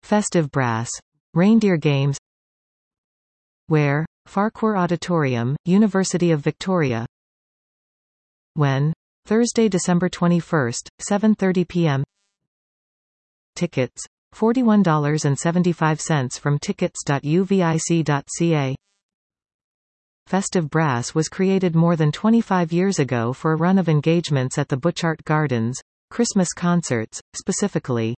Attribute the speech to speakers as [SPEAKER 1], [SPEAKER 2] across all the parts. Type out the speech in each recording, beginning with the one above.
[SPEAKER 1] Festive Brass. Reindeer Games. Where? Farquhar Auditorium, University of Victoria. When? Thursday, December 21st, 7:30 p.m. Tickets. $41.75 from tickets.uvic.ca. Festive Brass was created more than 25 years ago for a run of engagements at the Butchart Gardens, Christmas concerts, specifically.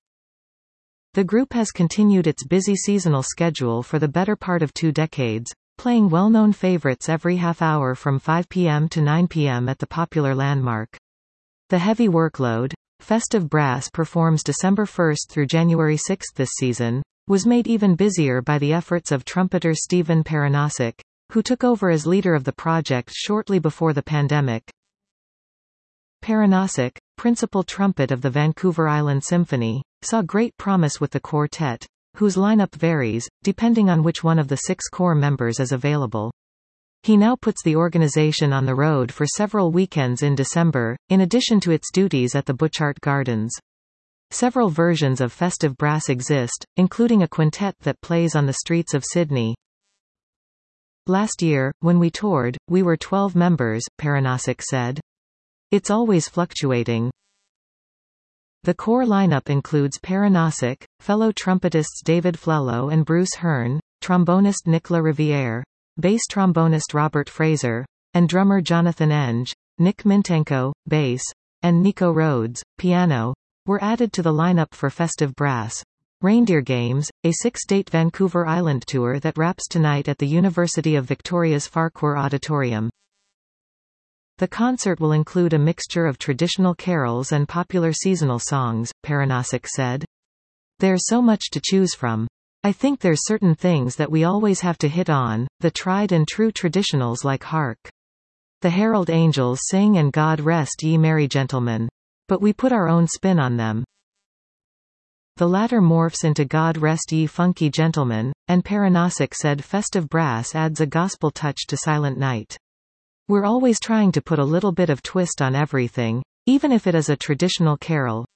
[SPEAKER 1] The group has continued its busy seasonal schedule for the better part of 2 decades, playing well-known favorites every half hour from 5 p.m. to 9 p.m. at the popular landmark. The heavy workload, Festive Brass performs December 1st through January 6th this season, was made even busier by the efforts of trumpeter Stephen Paranosic, who took over as leader of the project shortly before the pandemic. Paranosic, principal trumpet of the Vancouver Island Symphony, saw great promise with the quartet, whose lineup varies, depending on which one of the 6 core members is available. He now puts the organization on the road for several weekends in December, in addition to its duties at the Butchart Gardens. Several versions of Festive Brass exist, including a quintet that plays on the streets of Sydney. Last year, when we toured, we were 12 members, Paranosic said. It's always fluctuating. The core lineup includes Paranosic, fellow trumpetists David Flello and Bruce Hearn, trombonist Nicola Riviere, bass trombonist Robert Fraser, and drummer Jonathan Enge. Nick Mintenko, bass, and Nico Rhodes, piano, were added to the lineup for Festive Brass. Reindeer Games, a 6-date Vancouver Island tour that wraps tonight at the University of Victoria's Farquhar Auditorium. The concert will include a mixture of traditional carols and popular seasonal songs, Paranosic said. There's so much to choose from. I think there's certain things that we always have to hit on, the tried and true traditionals like Hark the Herald Angels Sing and God Rest Ye Merry Gentlemen. But we put our own spin on them. The latter morphs into God Rest Ye Funky Gentlemen, and Paranosic said Festive Brass adds a gospel touch to Silent Night. We're always trying to put a little bit of twist on everything, even if it is a traditional carol.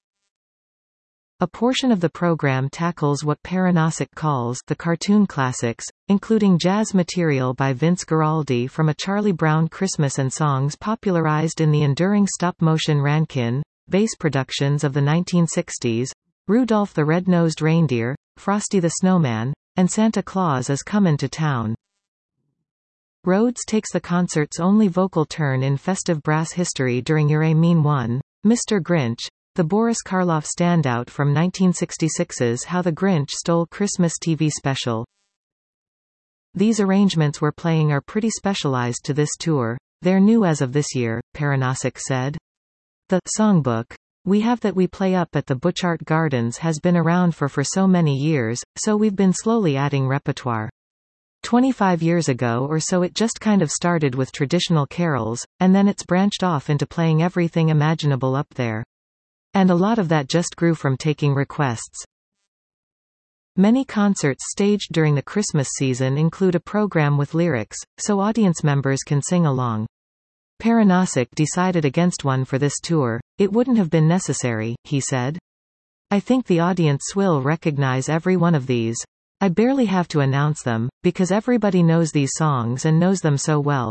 [SPEAKER 1] A portion of the program tackles what Paranosic calls the cartoon classics, including jazz material by Vince Guaraldi from a Charlie Brown Christmas and songs popularized in the enduring stop-motion Rankin bass productions of the 1960s, Rudolph the Red-Nosed Reindeer, Frosty the Snowman, and Santa Claus is Comin' to Town. Rhodes takes the concert's only vocal turn in Festive Brass history during You're a Mean One, Mr. Grinch, the Boris Karloff standout from 1966's How the Grinch Stole Christmas TV special. These arrangements we're playing are pretty specialized to this tour. They're new as of this year, Paranosic said. The songbook we have that we play up at the Butchart Gardens has been around for so many years, so we've been slowly adding repertoire. 25 years ago or so it just kind of started with traditional carols, and then it's branched off into playing everything imaginable up there. And a lot of that just grew from taking requests. Many concerts staged during the Christmas season include a program with lyrics, so audience members can sing along. Paranosic decided against one for this tour. It wouldn't have been necessary, he said. I think the audience will recognize every one of these. I barely have to announce them, because everybody knows these songs and knows them so well.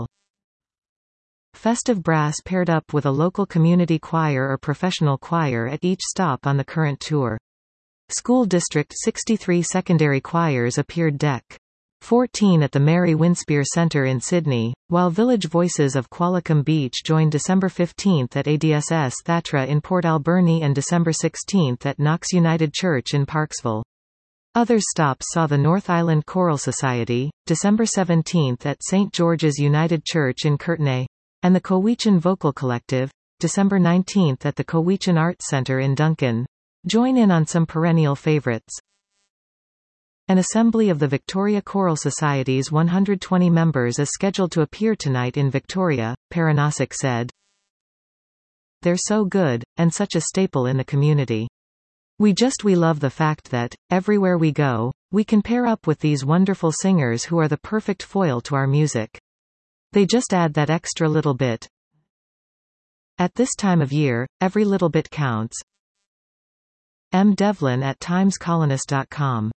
[SPEAKER 1] Festive Brass paired up with a local community choir or professional choir at each stop on the current tour. School District 63 secondary choirs appeared Dec. 14 at the Mary Winspear Centre in Sydney, while Village Voices of Qualicum Beach joined December 15 at ADSS Thatra in Port Alberni and December 16 at Knox United Church in Parksville. Other stops saw the North Island Choral Society, December 17 at St. George's United Church in Courtenay, and the Cowichan Vocal Collective, December 19 at the Cowichan Arts Centre in Duncan. Join in on some perennial favorites. An assembly of the Victoria Choral Society's 120 members is scheduled to appear tonight in Victoria, Paranosic said. They're so good, and such a staple in the community. We love the fact that, everywhere we go, we can pair up with these wonderful singers who are the perfect foil to our music. They just add that extra little bit. At this time of year, every little bit counts. M. Devlin at timescolonist.com.